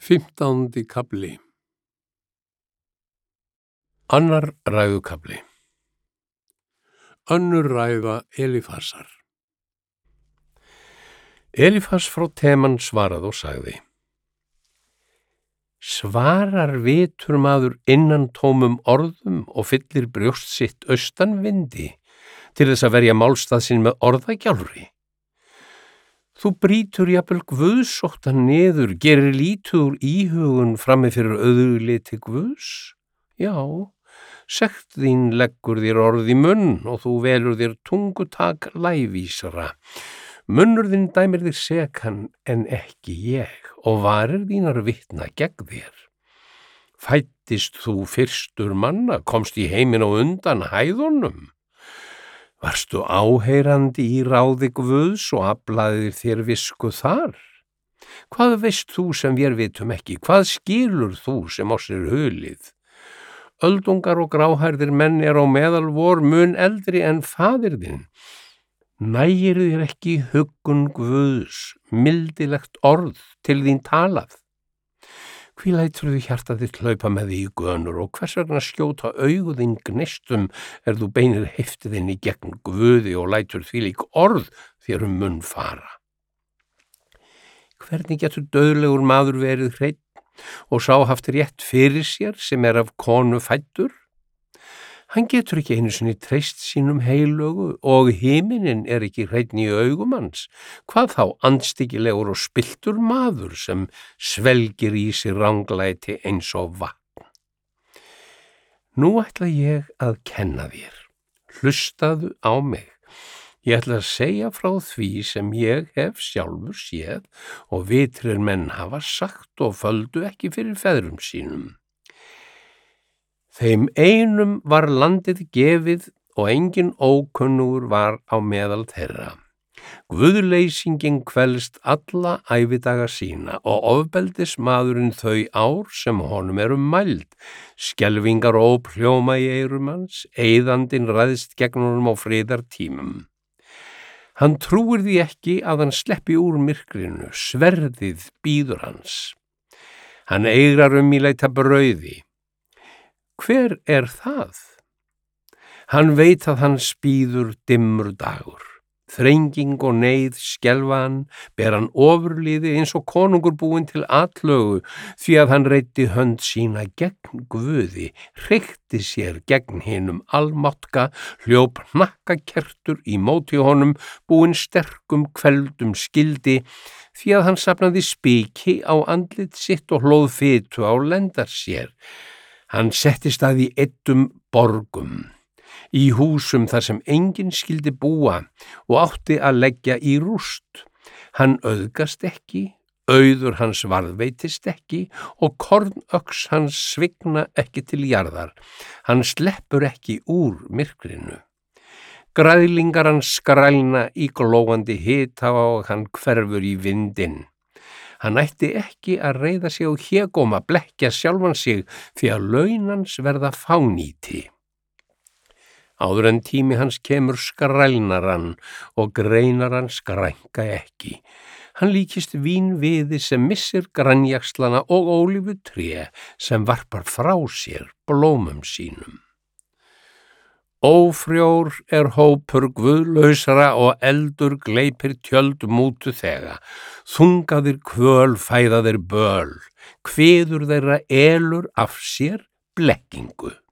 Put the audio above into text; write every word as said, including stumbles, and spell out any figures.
Fimmtándi kafli. Annar ræðukafli. Önnur ræða Elífasar. Elífas frá Teman svaraði og sagði: Svarar vitur maður innantómum orðum og fyllir brjóst sitt austan vindi til þess að verja málstað sinn með orðagjálfri? Þú brýtur jafnvel guðsóttan niður, gerir lítið úr íhugun frammi fyrir auðliti Guðs. Já, sekt þín leggur þér orð í munn og þú velur þér tungutak lævísra. Munnur þinn dæmir þig sekan en ekki ég og varir þínar vitna gegn þér. Fæddist þú fyrstur manna, komst í heiminn á undan hæðunum. Varstu áheyrandi í ráði Guðs og aflaðir þér visku þar? Hvað veist þú sem vér vitum ekki? Hvað skilur þú sem á sér hulið? Öldungar og gráhærðir menn er á meðal vor mun eldri en faðir þinn. Nægir þér ekki huggun Guðs, mildilegt orð til þín talað? Hví lætur þú hjartað þitt hlaupa með því í gönur og hvers vegna skjóta augu þín gneistum er þú beinir heifti þinn í gegn Guði og lætur þvílík orð þér um munn fara? Hvernig getur dauðlegur maður verið hreinn og sá haft rétt fyrir sér sem er af konu fæddur? Hann getur ekki einu sinni treyst sínum heilögu og himinin er ekki hreinn í augum hans. Hvað þá andstyggilegur og spilltur maður sem svelgir í sig ranglæti eins og vatn. Nú ætla ég að kenna þér. Hlustaðu á mig. Ég ætla að segja frá því sem ég hef sjálfur séð og vitrir menn hafa sagt og földu ekki fyrir feðrum sínum. Þeim einum var landið gefið og engin ókunnugur var á meðal þeirra. Guðleysingin kvelst alla ævidaga sína og ofbeldismaðurinn þau ár sem honum eru mæld. Skelfingar óp hljóma í eyrum hans, eyðandinn ræðst gegn honum á friðartímum. Hann trúir því ekki að hann sleppi úr myrkrinu, sverðið bíður hans. Hann eigrar um í leita brauði. Hver er það? Hann veit að hann spíður dimmur dagur. Þrenging og neyð skelfa hann, ber hann ofurliði eins og konungur búinn til atlögu því að hann reiddi hönd sína gegn Guði, hreykti sér gegn hinum almáttga, hljóp hnakkakertur í móti honum, búinn sterkum kveldum skildi því að hann safnaði spiki á andlit sitt og hlóð fitu á lendar sér. Hann settist að í eiddum borgum, í húsum þar sem enginn skyldi búa og átti að leggja í rúst. Hann auðgast ekki, auður hans varðveitist ekki og kornöx hans svigna ekki til jarðar. Hann sleppur ekki úr myrkrinu. Græðlingar hans skrælna í glóandi hita og hann hverfur í vindinn. Hann ætti ekki að reiða sig á hégóma, blekkja sjálfan sig því að laun hans verða fánýti. Áður en tími hans kemur skrælnar hann og greinar hann skrænka ekki. Hann líkist vínviði sem missir grænjaxlana og ólífutré sem varpar frá sér blómum sínum. Ófrjór er hópur guðlausra og eldur gleypir tjöld mútu þega. Þungaðir kvöl fæða þeir böl, kviður þeirra elur af sér blekkingu.